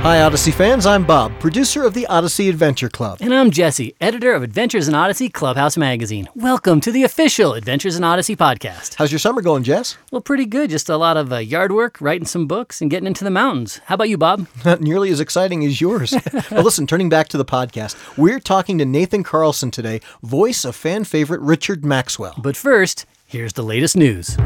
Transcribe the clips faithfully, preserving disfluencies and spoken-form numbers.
Hi, Odyssey fans. I'm Bob, producer of the Odyssey Adventure Club. And I'm Jesse, editor of Adventures in Odyssey Clubhouse Magazine. Welcome to the official Adventures in Odyssey podcast. How's your summer going, Jess? Well, pretty good. Just a lot of uh, yard work, writing some books, and getting into the mountains. How about you, Bob? Not nearly as exciting as yours. Well, listen, turning back to the podcast, we're talking to Nathan Carlson today, voice of fan favorite Richard Maxwell. But first, here's the latest news.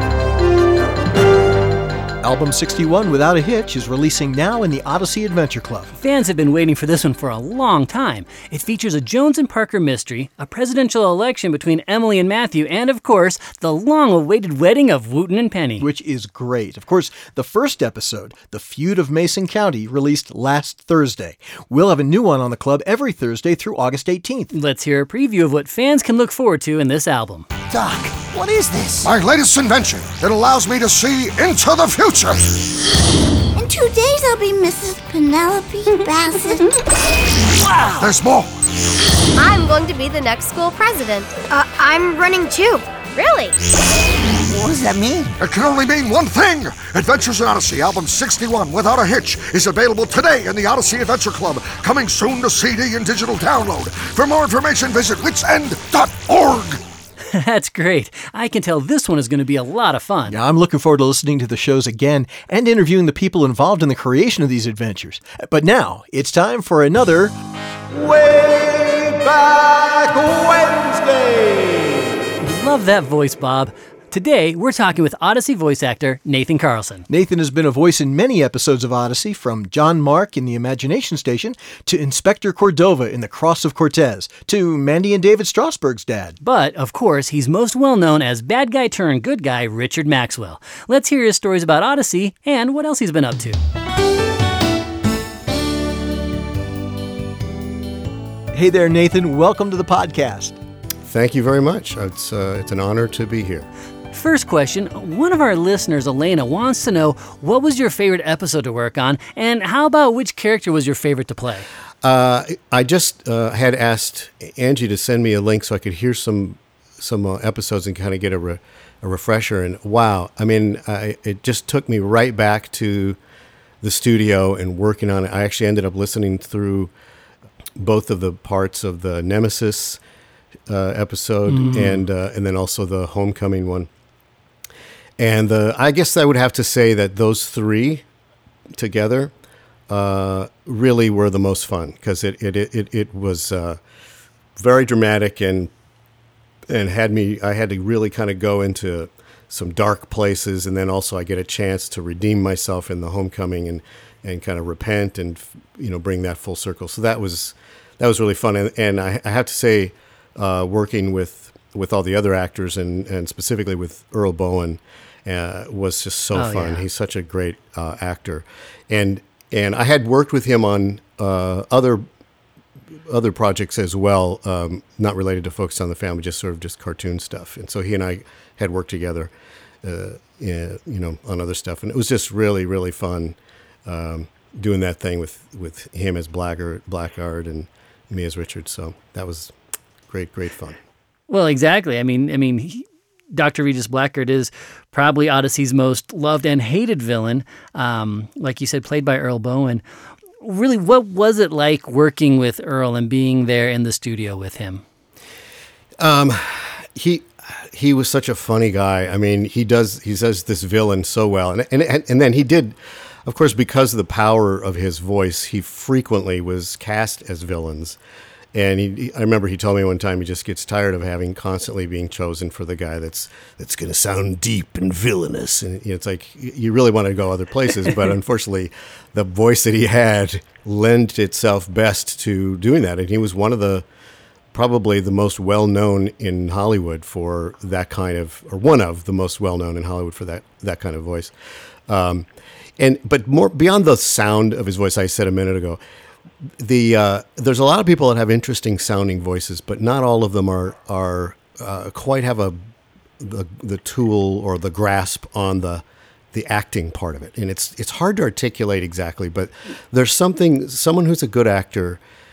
Album sixty-one, Without a Hitch, is releasing now in the Odyssey Adventure Club. Fans have been waiting for this one for a long time. It features a Jones and Parker mystery, a presidential election between Emily and Matthew, and, of course, the long-awaited wedding of Wooten and Penny. Which is great. Of course, the first episode, The Feud of Mason County, released last Thursday. We'll have a new one on the club every Thursday through August eighteenth. Let's hear a preview of what fans can look forward to in this album. Doc, what is this? My latest invention. It allows me to see into the future. In two days, I'll be Missus Penelope Bassett. Wow! There's more. I'm going to be the next school president. Uh, I'm running too. Really? What does that mean? It can only mean one thing. Adventures in Odyssey, album sixty-one, Without a Hitch, is available today in the Odyssey Adventure Club. Coming soon to C D and digital download. For more information, visit wits end dot org. That's great. I can tell this one is going to be a lot of fun. Yeah, I'm looking forward to listening to the shows again and interviewing the people involved in the creation of these adventures. But now, it's time for another Way Back Wednesday! Love that voice, Bob. Today, we're talking with Odyssey voice actor Nathan Carlson. Nathan has been a voice in many episodes of Odyssey, from John Mark in the Imagination Station to Inspector Cordova in The Cross of Cortez to Mandy and David Strasberg's dad. But, of course, he's most well known as bad guy turned good guy Richard Maxwell. Let's hear his stories about Odyssey and what else he's been up to. Hey there, Nathan. Welcome to the podcast. Thank you very much. It's uh, it's an honor to be here. First question, one of our listeners, Elena, wants to know what was your favorite episode to work on, and how about which character was your favorite to play? Uh, I just uh, had asked Angie to send me a link so I could hear some some uh, episodes and kind of get a, re- a refresher. And wow, I mean, I, it just took me right back to the studio and working on it. I actually ended up listening through both of the parts of the Nemesis uh, episode mm. and uh, and then also the Homecoming one. And uh, I guess I would have to say that those three together uh, really were the most fun, because it it it it was uh, very dramatic and and had me. I had to really kind of go into some dark places, and then also I get a chance to redeem myself in the Homecoming and and kind of repent and, you know, bring that full circle. So that was that was really fun, and and I, I have to say, uh, working with with all the other actors and and specifically with Earl Boen. Uh, was just so oh, fun. Yeah. He's such a great uh, actor, and and I had worked with him on uh, other other projects as well, um, not related to Focus on the Family, just sort of just cartoon stuff. And so he and I had worked together, uh, in, you know, on other stuff, and it was just really really fun um, doing that thing with, with him as Blackguard, Blackguard and me as Richard. So that was great, great fun. Well, exactly. I mean, I mean. He- Doctor Regis Blackguard is probably Odyssey's most loved and hated villain, um, like you said, played by Earl Boen. Really, what was it like working with Earl and being there in the studio with him? Um, he he was such a funny guy. I mean, he does he does this villain so well, and and and then he did, of course, because of the power of his voice, he frequently was cast as villains. And he, I remember he told me one time he just gets tired of having constantly being chosen for the guy that's that's going to sound deep and villainous. And you know, it's like you really want to go other places, but unfortunately, the voice that he had lent itself best to doing that. And he was one of the probably the most well known in Hollywood for that kind of, or one of the most well known in Hollywood for that that kind of voice. Um, and but more beyond the sound of his voice, I said a minute ago. The uh, there's a lot of people that have interesting sounding voices, but not all of them are are uh, quite have a the, the tool or the grasp on the the acting part of it, and it's it's hard to articulate exactly. But there's something someone who's a good actor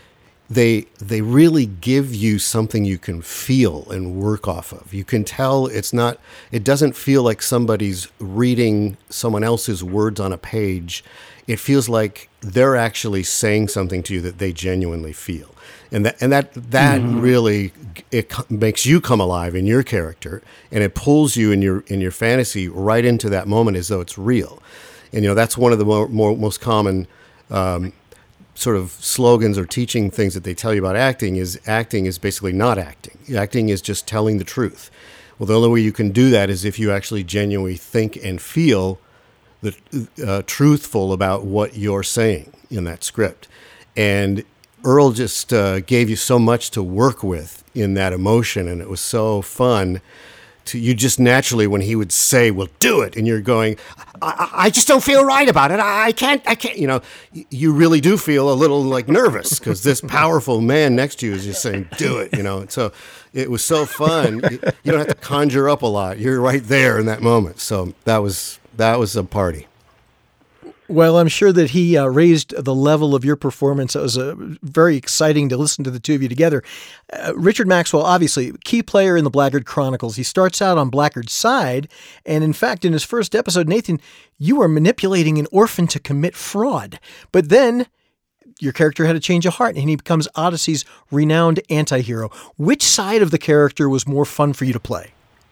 they they really give you something you can feel and work off of. You can tell it's not, it doesn't feel like somebody's reading someone else's words on a page. It feels like they're actually saying something to you that they genuinely feel. And that and that that mm-hmm. really it makes you come alive in your character, and it pulls you in your in your fantasy right into that moment as though it's real. And you know that's one of the more, more most common um, sort of slogans or teaching things that they tell you about acting is acting is basically not acting. Acting is just telling the truth. Well, the only way you can do that is if you actually genuinely think and feel the uh, truthful about what you're saying in that script. And Earl just uh, gave you so much to work with in that emotion, and it was so fun. To you just naturally, when he would say, "Well, do it," and you're going, "I, I just don't feel right about it. I, I can't, I can't." You know, you really do feel a little like nervous because this powerful man next to you is just saying, "Do it." You know, and so it was so fun. You, you don't have to conjure up a lot. You're right there in that moment. So that was that was a party. Well, I'm sure that he uh, raised the level of your performance. It was uh, very exciting to listen to the two of you together. Uh, Richard Maxwell, obviously, key player in the Blackguard Chronicles. He starts out on Blackguard's side, and in fact, in his first episode, Nathan, you were manipulating an orphan to commit fraud. But then your character had a change of heart, and he becomes Odyssey's renowned anti-hero. Which side of the character was more fun for you to play?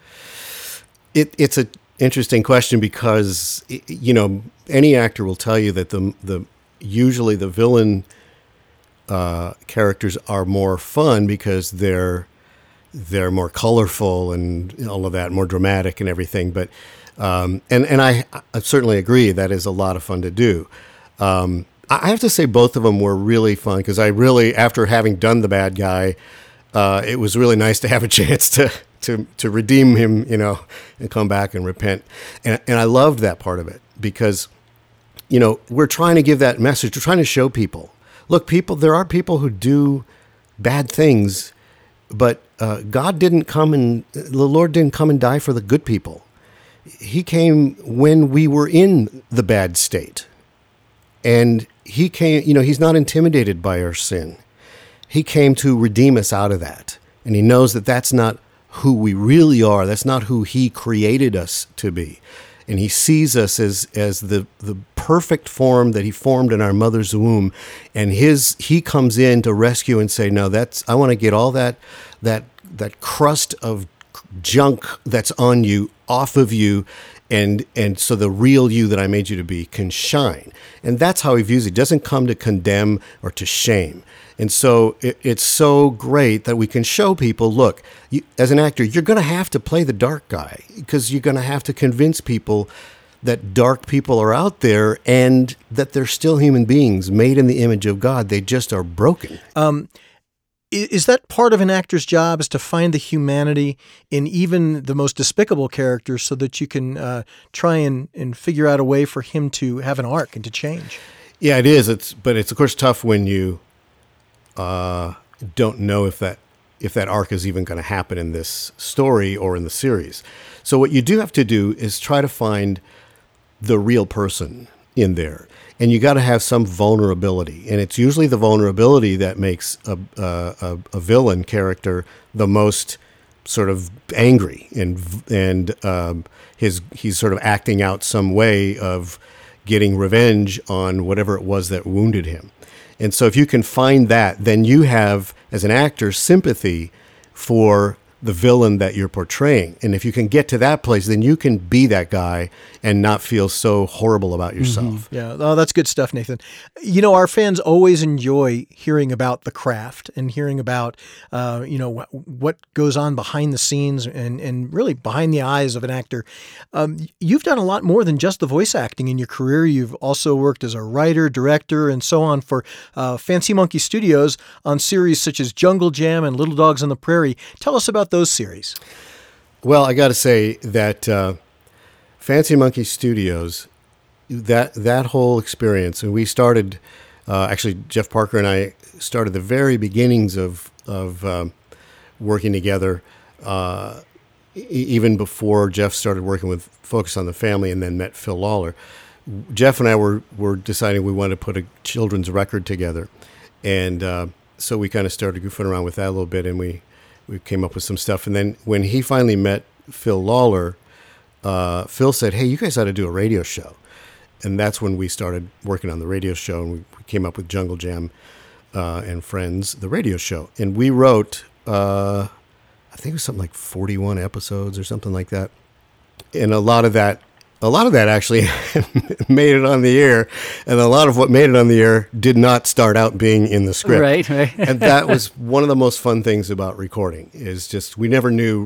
It, it's a interesting question because, you know, any actor will tell you that the the usually the villain uh, characters are more fun because they're they're more colorful and all of that, more dramatic and everything. But um, and and I, I certainly agree that is a lot of fun to do. Um, I have to say both of them were really fun because I really, after having done the bad guy, uh, it was really nice to have a chance to. to to redeem him, you know, and come back and repent. And and I loved that part of it because, you know, we're trying to give that message. We're trying to show people, look, people, there are people who do bad things, but uh, God didn't come and, the Lord didn't come and die for the good people. He came when we were in the bad state. And he came, you know, he's not intimidated by our sin. He came to redeem us out of that. And he knows that that's not who we really are. That's not who he created us to be. And he sees us as as the the perfect form that he formed in our mother's womb. And his he comes in to rescue and say, no, that's I want to get all that that that crust of junk that's on you off of you, and and so the real you that I made you to be can shine. And that's how he views it. He doesn't come to condemn or to shame. And so it, it's so great that we can show people, look, you, as an actor, you're going to have to play the dark guy because you're going to have to convince people that dark people are out there and that they're still human beings made in the image of God. They just are broken. Um, is that part of an actor's job, is to find the humanity in even the most despicable characters so that you can uh, try and, and figure out a way for him to have an arc and to change? Yeah, it is. It's but it's, of course, tough when you Uh, don't know if that if that arc is even going to happen in this story or in the series. So what you do have to do is try to find the real person in there, and you got to have some vulnerability, and it's usually the vulnerability that makes a, a a villain character the most sort of angry, and and um, his he's sort of acting out some way of getting revenge on whatever it was that wounded him. And so if you can find that, then you have, as an actor, sympathy for the villain that you're portraying. And if you can get to that place, then you can be that guy and not feel so horrible about yourself. Mm-hmm. Yeah, oh, that's good stuff, Nathan. You know, our fans always enjoy hearing about the craft and hearing about, uh, you know, wh- what goes on behind the scenes and, and really behind the eyes of an actor. Um, you've done a lot more than just the voice acting in your career. You've also worked as a writer, director, and so on for uh, Fancy Monkey Studios on series such as Jungle Jam and Little Dogs on the Prairie. Tell us about those series. Well, I got to say that uh, Fancy Monkey Studios, that that whole experience, and we started, uh, actually Jeff Parker and I started the very beginnings of of um, working together, uh, e- even before Jeff started working with Focus on the Family and then met Phil Lawler. Jeff and I were, were deciding we wanted to put a children's record together. And uh, so we kind of started goofing around with that a little bit, and we, we came up with some stuff. And then when he finally met Phil Lawler, uh, Phil said, hey, you guys ought to do a radio show. And that's when we started working on the radio show, and we, we came up with Jungle Jam uh, and Friends, the radio show. And we wrote, uh, I think it was something like forty-one episodes or something like that. And a lot of that, a lot of that actually made it on the air, and a lot of what made it on the air did not start out being in the script. Right, right. And that was one of the most fun things about recording, is just we never knew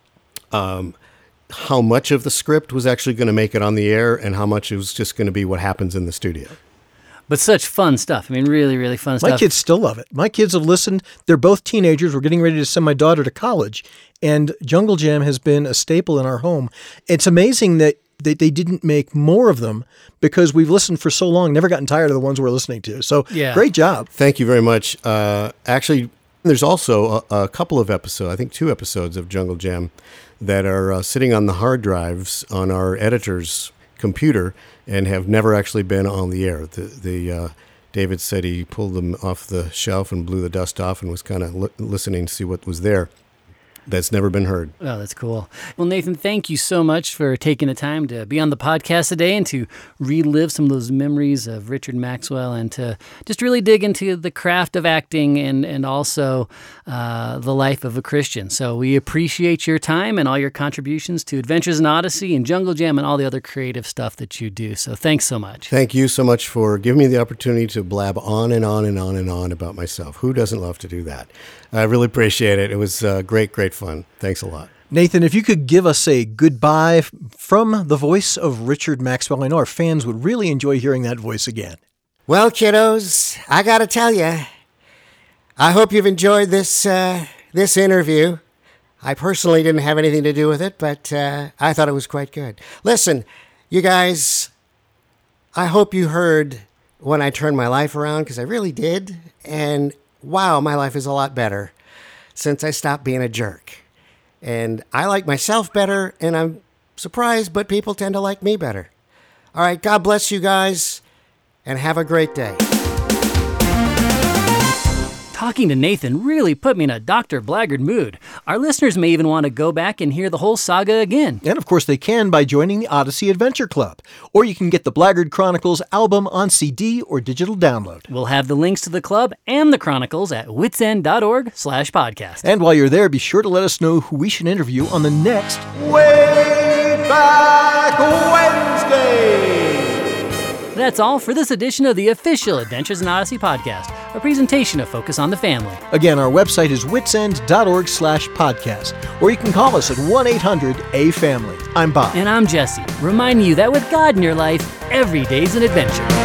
um, how much of the script was actually going to make it on the air and how much it was just going to be what happens in the studio. But such fun stuff. I mean, really, really fun stuff. My kids still love it. My kids have listened. They're both teenagers. We're getting ready to send my daughter to college, and Jungle Jam has been a staple in our home. It's amazing that they, they didn't make more of them because we've listened for so long, never gotten tired of the ones we're listening to. So yeah. Great job. Thank you very much. Uh, actually, there's also a, a couple of episodes, I think two episodes of Jungle Jam that are uh, sitting on the hard drives on our editor's computer and have never actually been on the air. The, the uh, David said he pulled them off the shelf and blew the dust off and was kind of li- listening to see what was there. That's never been heard. Oh, that's cool. Well, Nathan, thank you so much for taking the time to be on the podcast today and to relive some of those memories of Richard Maxwell and to just really dig into the craft of acting and, and also uh, the life of a Christian. So we appreciate your time and all your contributions to Adventures in Odyssey and Jungle Jam and all the other creative stuff that you do. So thanks so much. Thank you so much for giving me the opportunity to blab on and on and on and on about myself. Who doesn't love to do that? I really appreciate it. It was uh, great, great fun. Thanks a lot. Nathan, if you could give us a goodbye from the voice of Richard Maxwell, I know our fans would really enjoy hearing that voice again. Well, kiddos, I got to tell you, I hope you've enjoyed this uh, this interview. I personally didn't have anything to do with it, but uh, I thought it was quite good. Listen, you guys, I hope you heard when I turned my life around, because I really did. And wow, my life is a lot better since I stopped being a jerk. And I like myself better, and I'm surprised, but people tend to like me better. All right, God bless you guys, and have a great day. Talking to Nathan really put me in a Doctor Blackguard mood. Our listeners may even want to go back and hear the whole saga again. And of course they can by joining the Odyssey Adventure Club. Or you can get the Blackguard Chronicles album on C D or digital download. We'll have the links to the club and the Chronicles at witsend.org slash podcast. And while you're there, be sure to let us know who we should interview on the next Way Back Wednesday. That's all for this edition of the official Adventures in Odyssey podcast, a presentation of Focus on the Family. Again, our website is witsend.org slash podcast, or you can call us at one eight hundred A family. I'm Bob. And I'm Jesse, reminding you that with God in your life, every day's an adventure.